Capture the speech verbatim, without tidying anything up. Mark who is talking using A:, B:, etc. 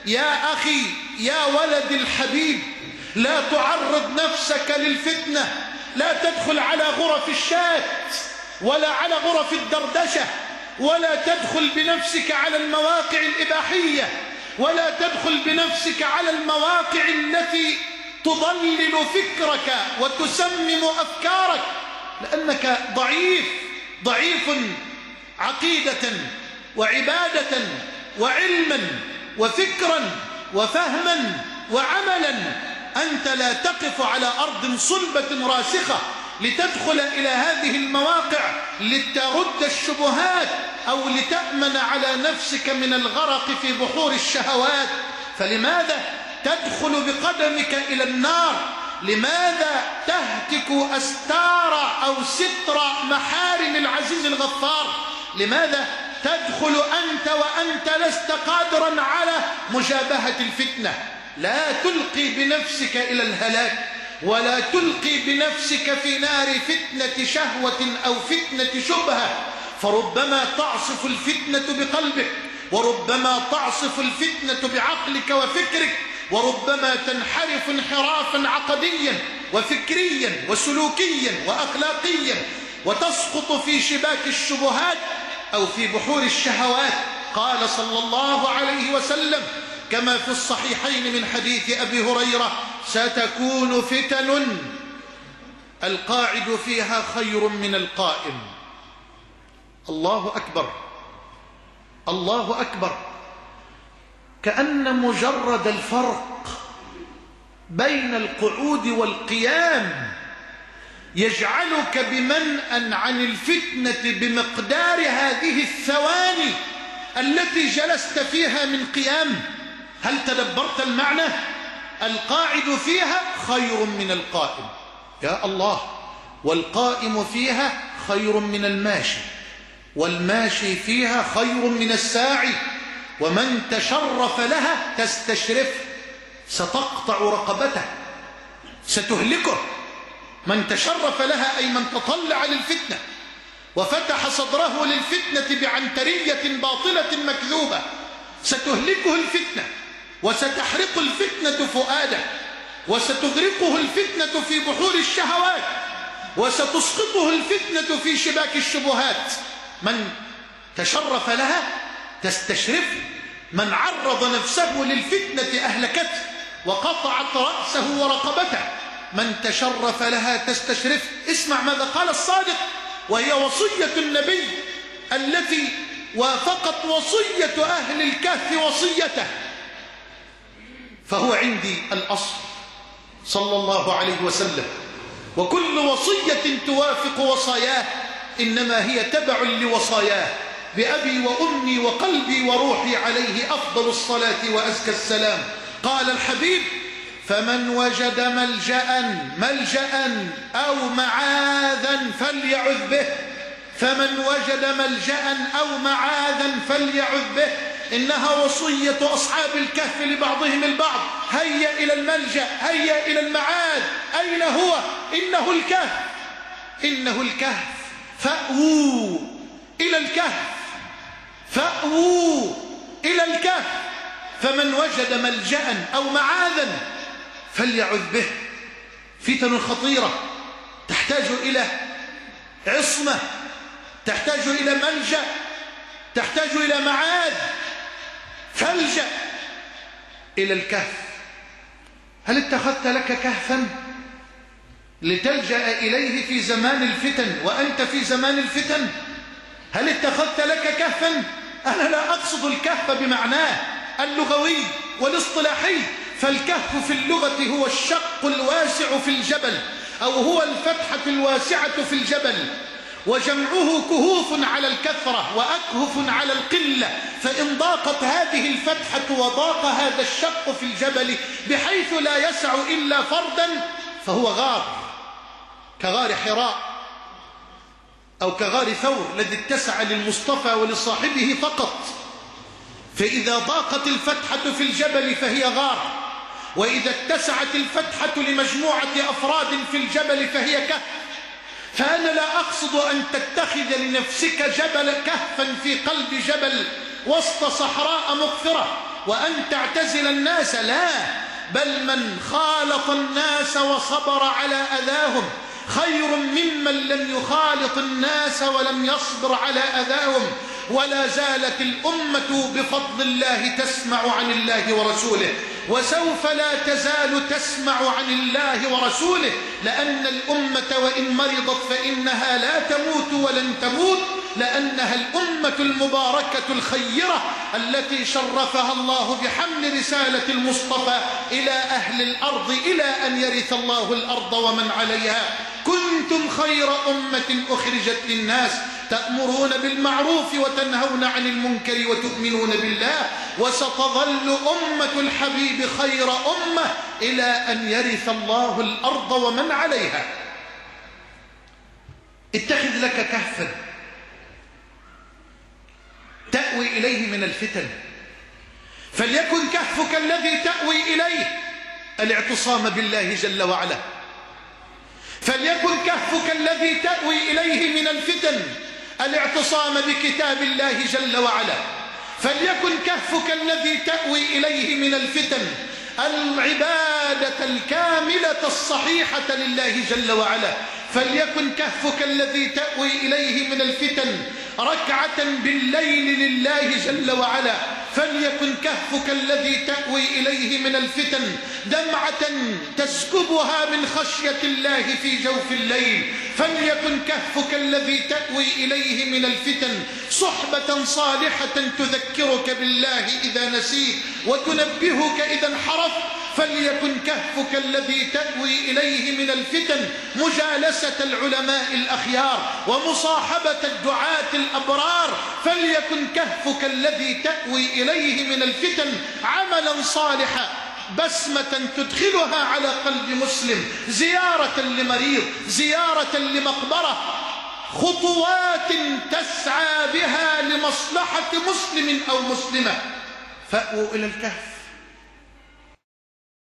A: يا أخي يا ولد الحبيب، لا تعرض نفسك للفتنة، لا تدخل على غرف الشات ولا على غرف الدردشة، ولا تدخل بنفسك على المواقع الإباحية، ولا تدخل بنفسك على المواقع التي تضلل فكرك وتسمم أفكارك، لأنك ضعيف ضعيف عقيدة وعبادة وعلما وفكرا وفهما وعملا. أنت لا تقف على أرض صلبة راسخة لتدخل إلى هذه المواقع لترد الشبهات أو لتأمن على نفسك من الغرق في بحور الشهوات. فلماذا تدخل بقدمك إلى النار؟ لماذا تهتك أستار أو ستر محارم العزيز الغفار؟ لماذا تدخل أنت وأنت لست قادرا على مجابهة الفتنة؟ لا تلقي بنفسك إلى الهلاك، ولا تلقي بنفسك في نار فتنة شهوة أو فتنة شبهة، فربما تعصف الفتنة بقلبك، وربما تعصف الفتنة بعقلك وفكرك، وربما تنحرف انحرافا عقديا وفكريا وسلوكيا وأخلاقيا، وتسقط في شباك الشبهات أو في بحور الشهوات. قال صلى الله عليه وسلم كما في الصحيحين من حديث أبي هريرة: ستكون فتن القاعد فيها خير من القائم. الله أكبر الله أكبر. كأن مجرد الفرق بين القعود والقيام يجعلك بمنأ عن الفتنة بمقدار هذه الثواني التي جلست فيها من قيام. هل تدبرت المعنى؟ القاعد فيها خير من القائم، يا الله، والقائم فيها خير من الماشي، والماشي فيها خير من الساعي، ومن تشرف لها تستشرف ستقطع رقبته، ستهلكه. من تشرف لها أي من تطلع للفتنة وفتح صدره للفتنة بعنترية باطلة مكذوبة ستهلكه الفتنة، وستحرق الفتنة فؤاده، وستغرقه الفتنة في بحور الشهوات، وستسقطه الفتنة في شباك الشبهات. من تشرف لها تستشرف، من عرض نفسه للفتنة أهلكته وقطعت رأسه ورقبته. من تشرف لها تستشرف. اسمع ماذا قال الصادق، وهي وصية النبي التي وافقت وصية أهل الكهف وصيته، فهو عندي الأصل صلى الله عليه وسلم. وكل وصية توافق وصاياه إنما هي تبع لوصاياه، بأبي وأمي وقلبي وروحي عليه أفضل الصلاة وأزكى السلام. قال الحبيب: فمن وجد ملجأ ملجأ أو معاذا فليعذ به. فمن وجد ملجأ أو معاذا فليعذ به. إنها وصية أصحاب الكهف لبعضهم البعض: هيا إلى الملجأ، هيا إلى المعاذ. أين هو؟ إنه الكهف، إنه الكهف. فأووا إلى الكهف، فأووا إلى الكهف. فمن وجد ملجأ أو معاذا فليعذ به. فتن خطيرة تحتاج إلى عصمة، تحتاج إلى ملجأ، تحتاج إلى معاذ. فالجأ إلى الكهف. هل اتخذت لك كهفا لتلجأ إليه في زمان الفتن وأنت في زمان الفتن؟ هل اتخذت لك كهفا؟ أنا لا أقصد الكهف بمعناه اللغوي والاصطلاحي، فالكهف في اللغة هو الشق الواسع في الجبل، أو هو الفتحة الواسعة في الجبل، وجمعه كهوف على الكثرة وأكهف على القلة. فإن ضاقت هذه الفتحة وضاق هذا الشق في الجبل بحيث لا يسع إلا فردا فهو غار، كغار حراء أو كغار ثور الذي اتسع للمصطفى ولصاحبه فقط. فإذا ضاقت الفتحة في الجبل فهي غار، وإذا اتسعت الفتحة لمجموعة أفراد في الجبل فهي كهف. فأنا لا أقصد أن تتخذ لنفسك جبل كهفا في قلب جبل وسط صحراء مغفرة، وأن تعتزل الناس، لا، بل من خالط الناس وصبر على أذاهم خير ممن لم يخالط الناس ولم يصبر على أذاهم. ولا زالت الأمة بفضل الله تسمع عن الله ورسوله، وسوف لا تزال تسمع عن الله ورسوله، لأن الأمة وإن مرضت فإنها لا تموت ولن تموت، لأنها الأمة المباركة الخيرة التي شرفها الله بحمل رسالة المصطفى إلى أهل الأرض إلى أن يرث الله الأرض ومن عليها. كنتم خير أمة أخرجت للناس تأمرون بالمعروف وتنهون عن المنكر وتؤمنون بالله، وستظل أمة الحبيب خير أمة إلى أن يرث الله الأرض ومن عليها. اتخذ لك كهفا تأوي إليه من الفتن، فليكن كهفك الذي تأوي إليه الاعتصام بالله جل وعلا، فليكن كهفك الذي تأوي إليه من الفتن الاعتصام بكتاب الله جل وعلا، فليكن كهفك الذي تأوي إليه من الفتن العبادة الكاملة الصحيحة لله جل وعلا، فليكن كهفك الذي تأوي إليه من الفتن ركعة بالليل لله جل وعلا، فليكن كهفك الذي تأوي إليه من الفتن دمعة تسكبها من خشية الله في جوف الليل، فليكن كهفك الذي تأوي إليه من الفتن صحبة صالحة تذكرك بالله إذا نسيت وتنبهك إذا انحرفت، فليكن كهفك الذي تأوي إليه من الفتن مجالسة العلماء الأخيار ومصاحبة الدعاة الأبرار، فليكن كهفك الذي تأوي إليه من الفتن عملا صالحا، بسمة تدخلها على قلب مسلم، زيارة لمريض، زيارة لمقبرة، خطوات تسعى بها لمصلحة مسلم أو مسلمة. فأووا إلى الكهف